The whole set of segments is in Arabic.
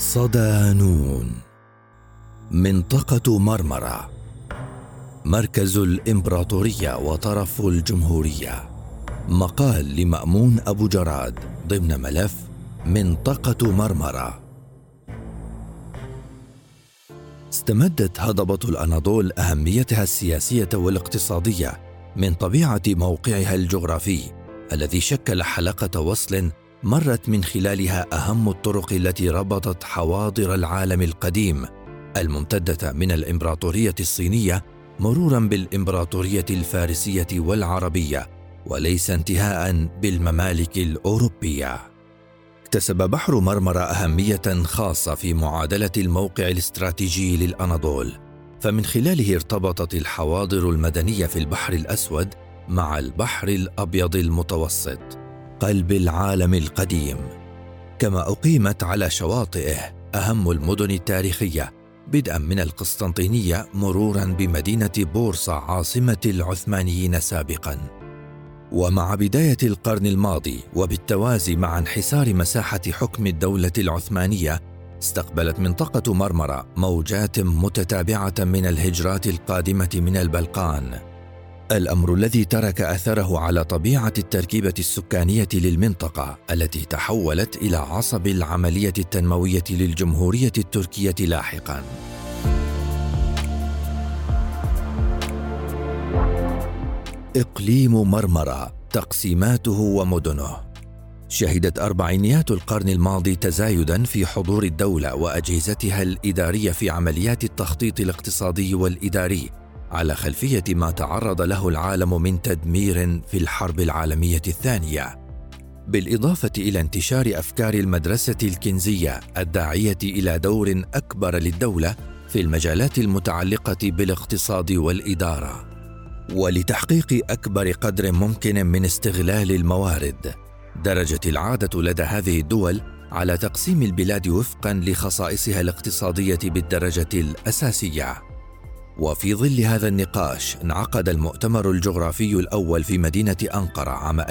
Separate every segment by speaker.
Speaker 1: صدانون. منطقة مرمرة، مركز الإمبراطورية وطرف الجمهورية. مقال لمأمون أبو جراد ضمن ملف منطقة مرمرة. استمدت هضبة الأناضول أهميتها السياسية والاقتصادية من طبيعة موقعها الجغرافي الذي شكل حلقة وصل مرت من خلالها أهم الطرق التي ربطت حواضر العالم القديم الممتدة من الإمبراطورية الصينية مروراً بالإمبراطورية الفارسية والعربية، وليس انتهاءً بالممالك الأوروبية. اكتسب بحر مرمرة أهمية خاصة في معادلة الموقع الاستراتيجي للأناضول، فمن خلاله ارتبطت الحواضر المدنية في البحر الأسود مع البحر الأبيض المتوسط، قلب العالم القديم، كما أقيمت على شواطئه أهم المدن التاريخية بدءا من القسطنطينية مرورا بمدينة بورصة عاصمة العثمانيين سابقا. ومع بداية القرن الماضي وبالتوازي مع انحسار مساحة حكم الدولة العثمانية، استقبلت منطقة مرمرة موجات متتابعة من الهجرات القادمة من البلقان، الأمر الذي ترك أثره على طبيعة التركيبة السكانية للمنطقة التي تحولت إلى عصب العملية التنموية للجمهورية التركية لاحقاً. إقليم مرمرة، تقسيماته ومدنه. شهدت أربعينيات القرن الماضي تزايداً في حضور الدولة وأجهزتها الإدارية في عمليات التخطيط الاقتصادي والإداري على خلفية ما تعرض له العالم من تدمير في الحرب العالمية الثانية، بالإضافة إلى انتشار أفكار المدرسة الكينزية الداعية إلى دور أكبر للدولة في المجالات المتعلقة بالاقتصاد والإدارة، ولتحقيق أكبر قدر ممكن من استغلال الموارد. درجت العادة لدى هذه الدول على تقسيم البلاد وفقاً لخصائصها الاقتصادية بالدرجة الأساسية. وفي ظل هذا النقاش انعقد المؤتمر الجغرافي الأول في مدينة أنقرة عام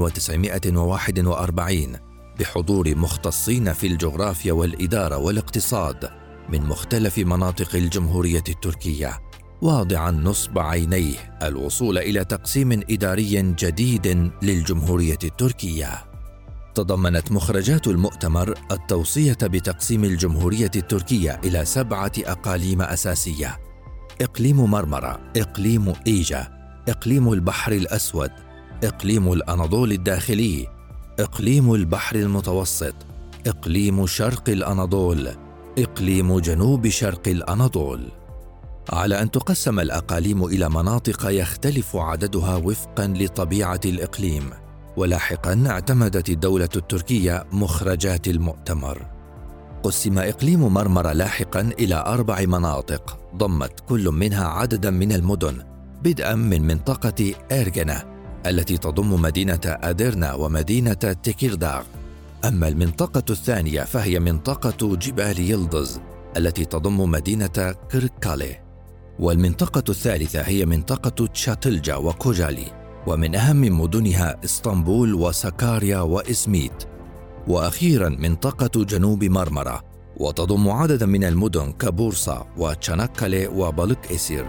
Speaker 1: 1941 بحضور مختصين في الجغرافيا والإدارة والاقتصاد من مختلف مناطق الجمهورية التركية، واضعاً نصب عينيه الوصول إلى تقسيم إداري جديد للجمهورية التركية. تضمنت مخرجات المؤتمر التوصية بتقسيم الجمهورية التركية إلى 7 أقاليم أساسية: إقليم مرمرة، إقليم إيجا، إقليم البحر الأسود، إقليم الأناضول الداخلي، إقليم البحر المتوسط، إقليم شرق الأناضول، إقليم جنوب شرق الأناضول. على أن تقسم الأقاليم إلى مناطق يختلف عددها وفقاً لطبيعة الإقليم، ولاحقاً اعتمدت الدولة التركية مخرجات المؤتمر. قسم إقليم مرمرة لاحقاً إلى 4 مناطق ضمت كل منها عدداً من المدن، بدءاً من منطقة إيرجنا التي تضم مدينة أديرنا ومدينة تيكيرداغ. أما المنطقة الثانية فهي منطقة جبال يلدز التي تضم مدينة كركالي، والمنطقة الثالثة هي منطقة تشاتلجا وكوجالي، ومن أهم مدنها اسطنبول وسكاريا وإزميت. وأخيراً منطقة جنوب مرمرة، وتضم عدداً من المدن كبورصة وتشانكالي وبالك إسير.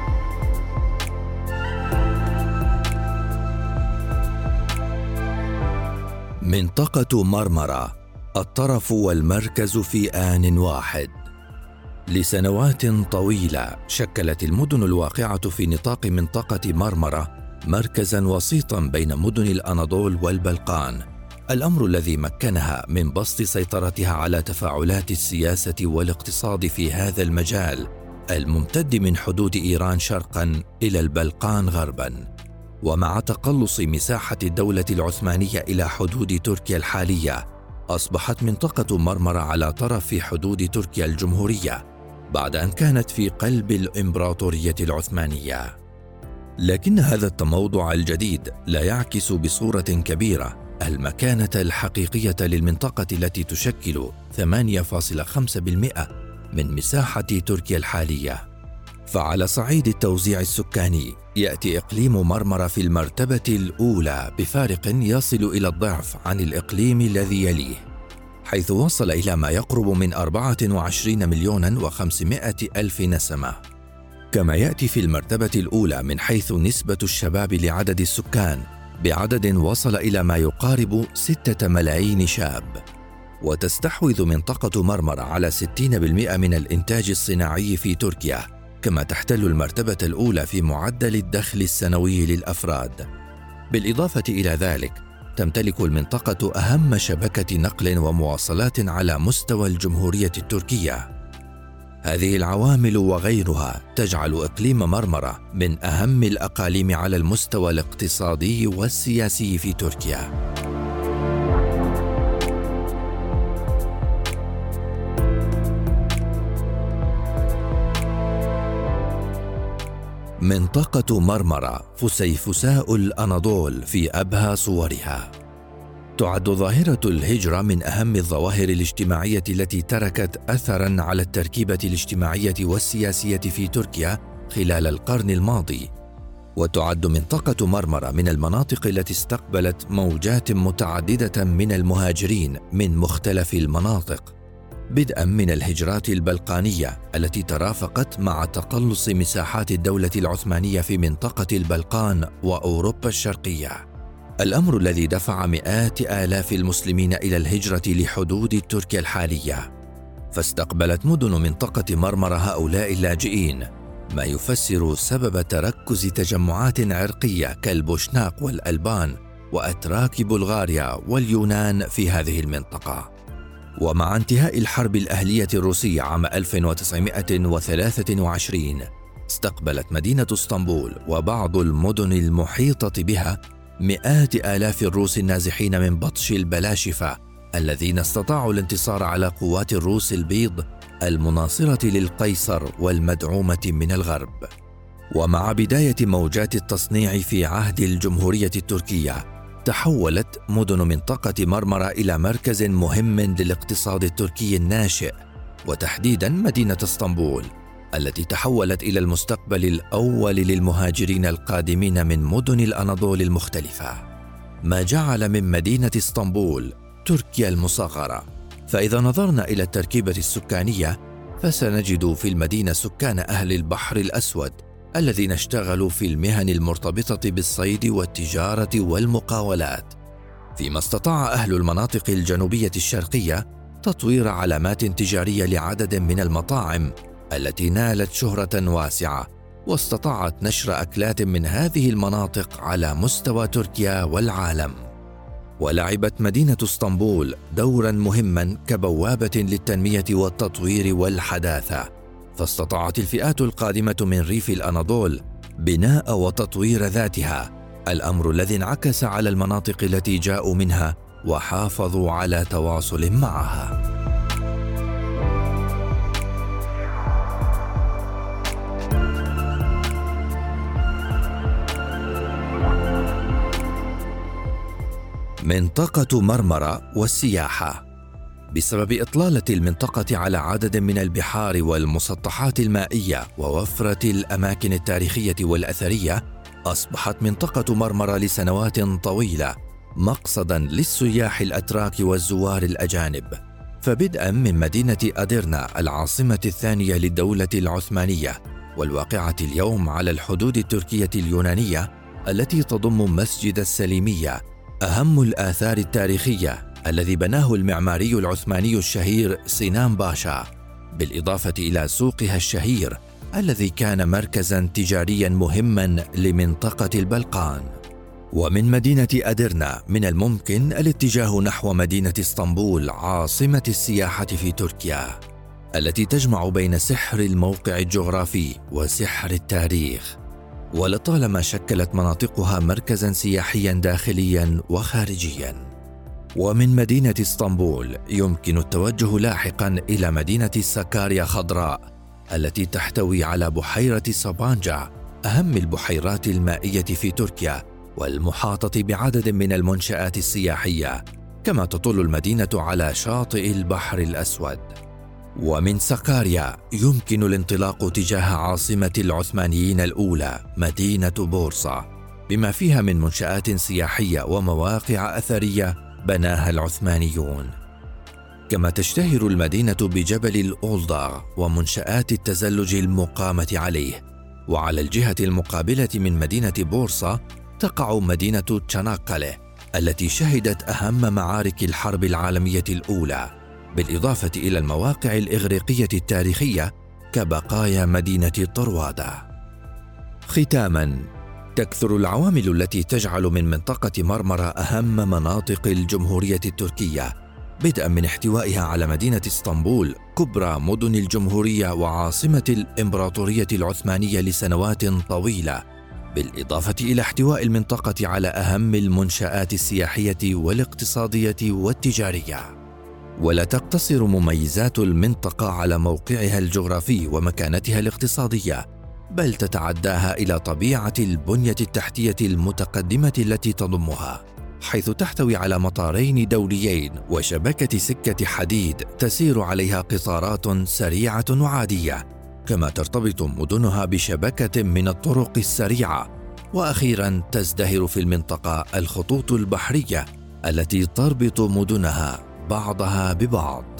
Speaker 1: منطقة مرمرة، الطرف والمركز في آن واحد. لسنوات طويلة شكلت المدن الواقعة في نطاق منطقة مرمرة مركزاً وسيطاً بين مدن الأناضول والبلقان، الأمر الذي مكنها من بسط سيطرتها على تفاعلات السياسة والاقتصاد في هذا المجال الممتد من حدود إيران شرقاً إلى البلقان غرباً. ومع تقلص مساحة الدولة العثمانية إلى حدود تركيا الحالية، أصبحت منطقة مرمرة على طرف حدود تركيا الجمهورية بعد أن كانت في قلب الإمبراطورية العثمانية. لكن هذا التموضع الجديد لا يعكس بصورة كبيرة المكانة الحقيقية للمنطقة التي تشكل 8.5% من مساحة تركيا الحالية. فعلى صعيد التوزيع السكاني يأتي إقليم مرمرة في المرتبة الأولى بفارق يصل إلى الضعف عن الإقليم الذي يليه، حيث وصل إلى ما يقرب من 24,500,000 نسمة. كما يأتي في المرتبة الأولى من حيث نسبة الشباب لعدد السكان، بعدد وصل إلى ما يقارب 6 ملايين شاب. وتستحوذ منطقة مرمرة على 60% من الإنتاج الصناعي في تركيا، كما تحتل المرتبة الأولى في معدل الدخل السنوي للأفراد. بالإضافة إلى ذلك، تمتلك المنطقة أهم شبكة نقل ومواصلات على مستوى الجمهورية التركية. هذه العوامل وغيرها تجعل إقليم مرمرة من أهم الأقاليم على المستوى الاقتصادي والسياسي في تركيا. منطقة مرمرة فسيفساء الأناضول في أبهى صورها. تعد ظاهرة الهجرة من أهم الظواهر الاجتماعية التي تركت أثراً على التركيبة الاجتماعية والسياسية في تركيا خلال القرن الماضي. وتعد منطقة مرمرة من المناطق التي استقبلت موجات متعددة من المهاجرين من مختلف المناطق، بدءاً من الهجرات البلقانية التي ترافقت مع تقلص مساحات الدولة العثمانية في منطقة البلقان وأوروبا الشرقية، الأمر الذي دفع مئات آلاف المسلمين إلى الهجرة لحدود تركيا الحالية. فاستقبلت مدن منطقة مرمرة هؤلاء اللاجئين، ما يفسر سبب تركز تجمعات عرقية كالبوشناق والألبان وأتراك بلغاريا واليونان في هذه المنطقة. ومع انتهاء الحرب الأهلية الروسية عام 1923، استقبلت مدينة اسطنبول وبعض المدن المحيطة بها مئات آلاف الروس النازحين من بطش البلاشفة، الذين استطاعوا الانتصار على قوات الروس البيض المناصرة للقيصر والمدعومة من الغرب. ومع بداية موجات التصنيع في عهد الجمهورية التركية، تحولت مدن منطقة مرمرة إلى مركز مهم للاقتصاد التركي الناشئ، وتحديداً مدينة اسطنبول التي تحولت إلى المستقبل الأول للمهاجرين القادمين من مدن الأناضول المختلفة، ما جعل من مدينة اسطنبول تركيا المصغرة. فإذا نظرنا إلى التركيبة السكانية، فسنجد في المدينة سكان أهل البحر الأسود الذين اشتغلوا في المهن المرتبطة بالصيد والتجارة والمقاولات، فيما استطاع أهل المناطق الجنوبية الشرقية تطوير علامات تجارية لعدد من المطاعم التي نالت شهرة واسعة، واستطاعت نشر أكلات من هذه المناطق على مستوى تركيا والعالم. ولعبت مدينة اسطنبول دورا مهما كبوابة للتنمية والتطوير والحداثة، فاستطاعت الفئات القادمة من ريف الأناضول بناء وتطوير ذاتها، الأمر الذي انعكس على المناطق التي جاءوا منها وحافظوا على تواصل معها. منطقة مرمرة والسياحة. بسبب إطلالة المنطقة على عدد من البحار والمسطحات المائية ووفرة الأماكن التاريخية والأثرية، أصبحت منطقة مرمرة لسنوات طويلة مقصداً للسياح الأتراك والزوار الأجانب. فبدءاً من مدينة أديرنا العاصمة الثانية للدولة العثمانية، والواقعة اليوم على الحدود التركية اليونانية، التي تضم مسجد السليمية، أهم الآثار التاريخية الذي بناه المعماري العثماني الشهير سينان باشا، بالإضافة إلى سوقها الشهير الذي كان مركزاً تجارياً مهماً لمنطقة البلقان. ومن مدينة أديرنا من الممكن الاتجاه نحو مدينة اسطنبول عاصمة السياحة في تركيا، التي تجمع بين سحر الموقع الجغرافي وسحر التاريخ، ولطالما شكلت مناطقها مركزاً سياحياً داخلياً وخارجياً. ومن مدينة اسطنبول يمكن التوجه لاحقاً إلى مدينة ساكاريا خضراء، التي تحتوي على بحيرة سابانجا، أهم البحيرات المائية في تركيا، والمحاطة بعدد من المنشآت السياحية، كما تطل المدينة على شاطئ البحر الأسود. ومن ساكاريا يمكن الانطلاق تجاه عاصمة العثمانيين الأولى مدينة بورصة، بما فيها من منشآت سياحية ومواقع أثرية بناها العثمانيون. كما تشتهر المدينة بجبل الأولدار ومنشآت التزلج المقامة عليه. وعلى الجهة المقابلة من مدينة بورصة تقع مدينة تشاناكالي التي شهدت أهم معارك الحرب العالمية الأولى، بالإضافة إلى المواقع الإغريقية التاريخية كبقايا مدينة طروادة. ختاماً، تكثر العوامل التي تجعل من منطقة مرمرة أهم مناطق الجمهورية التركية، بدءاً من احتوائها على مدينة اسطنبول كبرى مدن الجمهورية وعاصمة الإمبراطورية العثمانية لسنوات طويلة، بالإضافة إلى احتواء المنطقة على أهم المنشآت السياحية والاقتصادية والتجارية. ولا تقتصر مميزات المنطقة على موقعها الجغرافي ومكانتها الاقتصادية، بل تتعداها إلى طبيعة البنية التحتية المتقدمة التي تضمها، حيث تحتوي على مطارين دوليين وشبكة سكة حديد تسير عليها قطارات سريعة وعادية، كما ترتبط مدنها بشبكة من الطرق السريعة. وأخيراً، تزدهر في المنطقة الخطوط البحرية التي تربط مدنها بعضها ببعض.